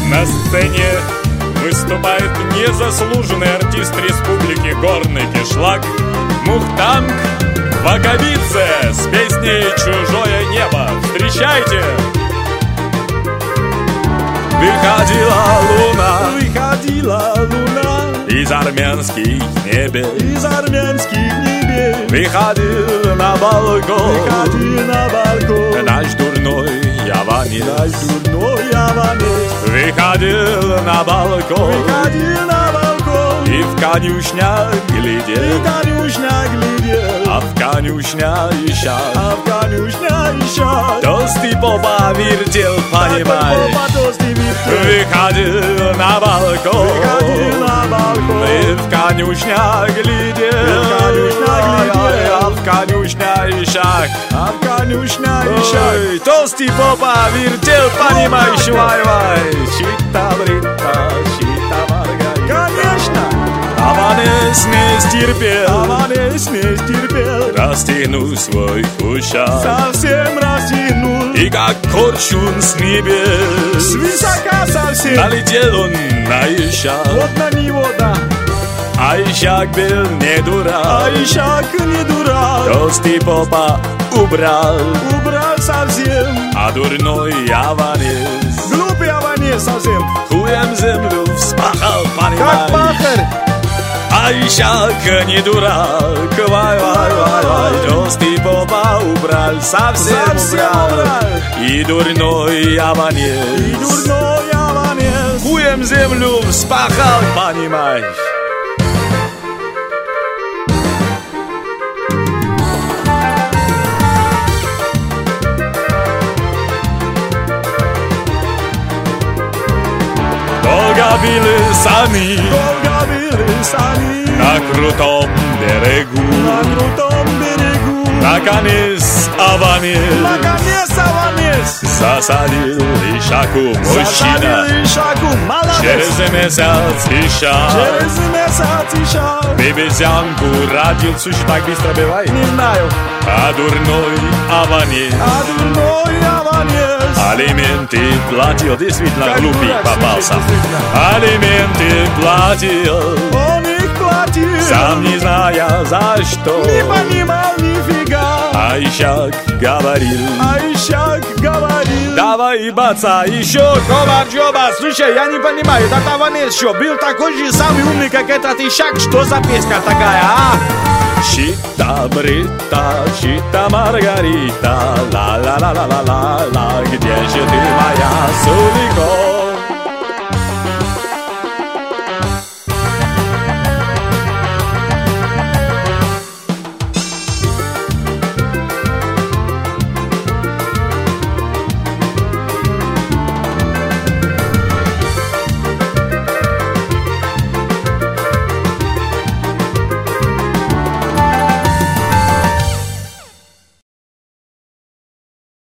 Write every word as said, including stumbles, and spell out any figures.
На сцене выступает незаслуженный артист республики Горный Кишлак Мухтанг Ваковице с песней «Чужое небо». Встречайте! Выходила луна, выходила луна из армянских небес, из армянских небес. Выходил на балкон, выходил на балкон наш дурной яванец, наш дурной яванец. Выходил на балкон, выходил на балкон и в конюшнях глядел, и в конюшнях глядел, а в конюшнях ища, а в конюшнях ища. Толстый попа вертел, понимаешь. Выходил на балкон, выходил на балкон и в конюшнях глядел, и в конюшнях глядел, а в конюшнях ища, а в конюшнях ища. Толстый попа вертел, понимаешь, вай-вай. Чита-брита, чита-маргарита. Конечно! Аванес не стерпел, Аванес не стерпел, растянул свой кушак, совсем растянул, и как корчун с небес свысока совсем налетел он на ищак. Вот на него, да. А ищак был не дурак, А ищак не дурак, толстый попа убрал, убрал совсем, а дурной аванес глупый аванес совсем, хуем землю вспахал, как понимаешь. пахарь. А ищак не дурак, вай-вай-вай-вай, толстый попа убрал, совсем, Совсем убрал, убрал. и дурной аванес, И дурной аванес хуем землю вспахал, понимаешь. Долго били сани, долго били сани на крутом берегу, на крутом берегу. наконец аванес Наконец аванес засадил ищаку мужчина. засадил ищаку, молодец. Через месяц ища, Через месяц ища. бебезянку родил. Слушай, так быстро бывает. Не знаю. А дурной аванес А дурной аванес алименты платил. Действительно как глупый дурак попался. себе, действительно. Алименты платил, Он их платил, сам не зная за что. не понимал нифига. А ищак говорил: А ищак говорил: давай, баца, еще коба-джоба. Слушай, я не понимаю, этот аванес что, был такой же самый умный, как этот ищак? Что за песня такая, а? Чита-брита, чита-маргарита, ла-ла-ла-ла-ла-ла, где же ты, моя